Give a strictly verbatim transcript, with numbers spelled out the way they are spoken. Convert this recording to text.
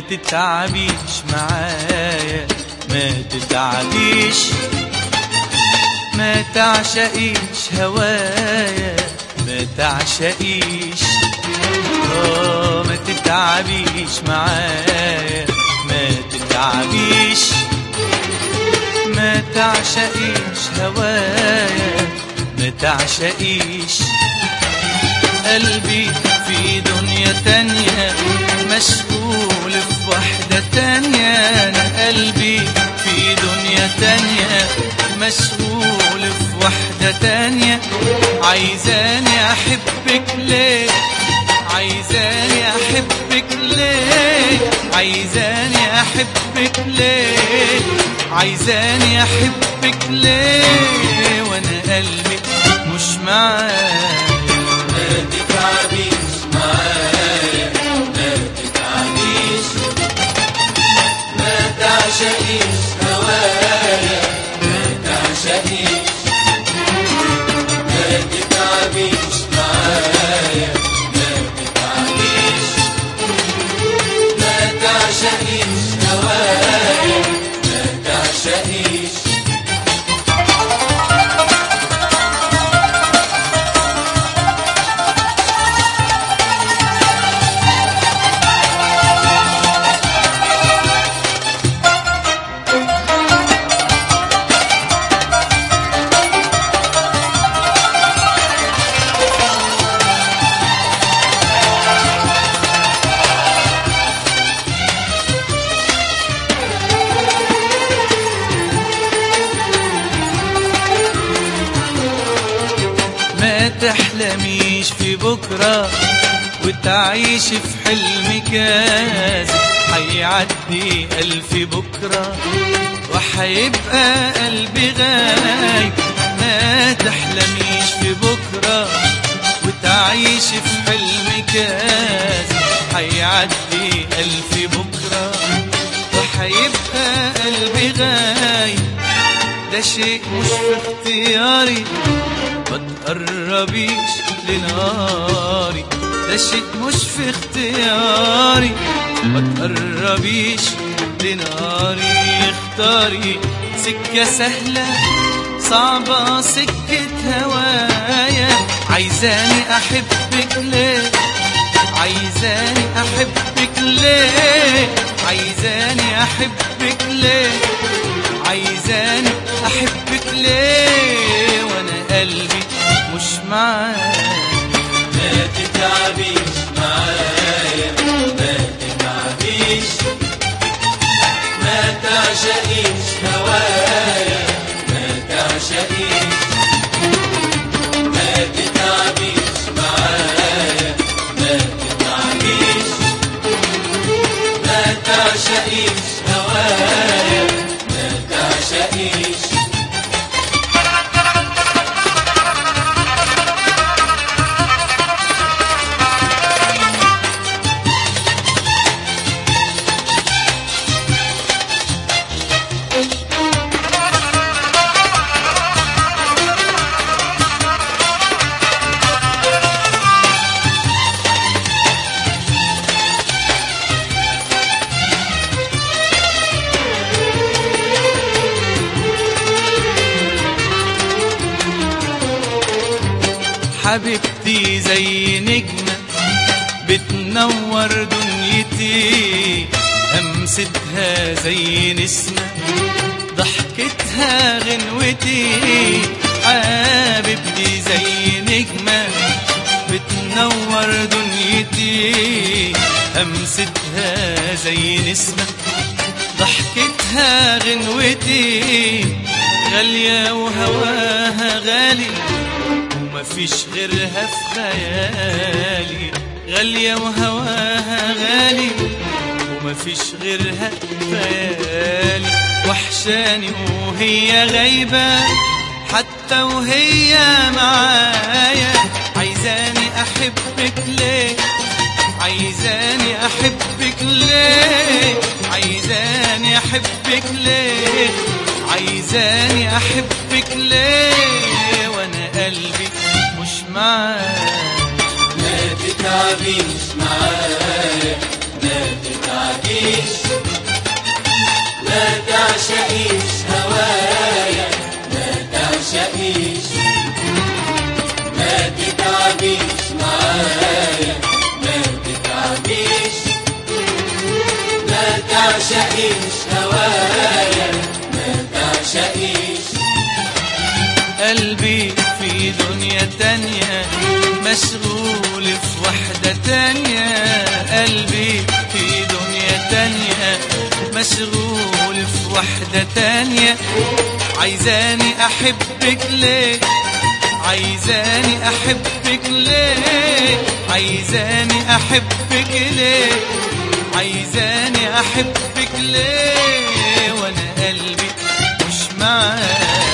تتعبيش معايا، ما تتعبيش، ما تعشقيش هوايا، ما تعشقيش، اه ما تتعبيش معايا، ما تتعبيش، ما تعشقيش هوايا، ما تعشقيش. قلبي في دنيا تانية مشغول في وحدة تانية، أنا قلبي في دنيا تانية مشغول في وحدة تانية. عايزاني أحبك ليه، عايزاني أحبك ليه، عايزاني أحبك ليه، عايزاني أحبك ليه وأنا قلبي مش معاك. ما تتعبيش معايا، ما تتعبيش، ما تعشقيش هوايا، ما تعشقيش، ما تتعبيش معايا، ما تتعبيش، ما تعشقيش هوايا، ما تعشقيش. ما تحلميش في بكرة وتعيش في حلم كاذب، حيعدي ألف بكرة وحيبقى قلبي غايب. ما تحلميش في بكرة وتعيش في حلم كاذب، حيعدي ألف بكرة وحيبقى قلبي غايب. ده شيء مش في اختياري، ما تقربيش لناري، ده شيء مش في اختياري، ما تقربيش لناري. اختاري سكة سهلة صعبة سكة هوايا، عايزاني أحبك ليه، عايزاني أحبك ليه، عايزاني أحبك ليه، عايزاني أحبك ليه وأنا قلبي مش معاك. ما تتعبيش معايا، ما تتعبيش، ما تعشقيش هوايا، ما تعشقيش، ما تتعبيش معايا، ما تتعبيش، ما تعشقيش هوايا، ما تعشقيش. حبيبتي زي نجمة بتنور دنيتي، همستها زي نسمة ضحكتها غنوتي. حبيبتي زي نجمة بتنور دنيتي، همستها زي نسمة ضحكتها غنوتي. غالية وهواها غالي ومفيش غيرها في خيالي، غالية وهواها غالي ومفيش غيرها في خيالي. وحشاني وهي غايبة حتى وهي معايا، عايزاني أحبك ليه، عايزاني أحبك ليه، عايزاني أحبك ليه، عايزاني أحبك ليه وأنا قلبي مش معاك. ما تتعبيش معايا، ما تتعبيش، تتعبيش ما تعشقيش هوايا ما تعشقيش ما تتعبيش معايا ما تتعبيش ما تعشقيش هوايا ما تعشقيش قلبي في دنيا تانية مشغول في وحدة تانية قلبي في دنيا تانية مشغول في وحدة تانية عايزاني أحبك ليه عايزاني أحبك ليه عايزاني أحبك ليه عايزاني أحبك ليه وأنا قلبي مش معاك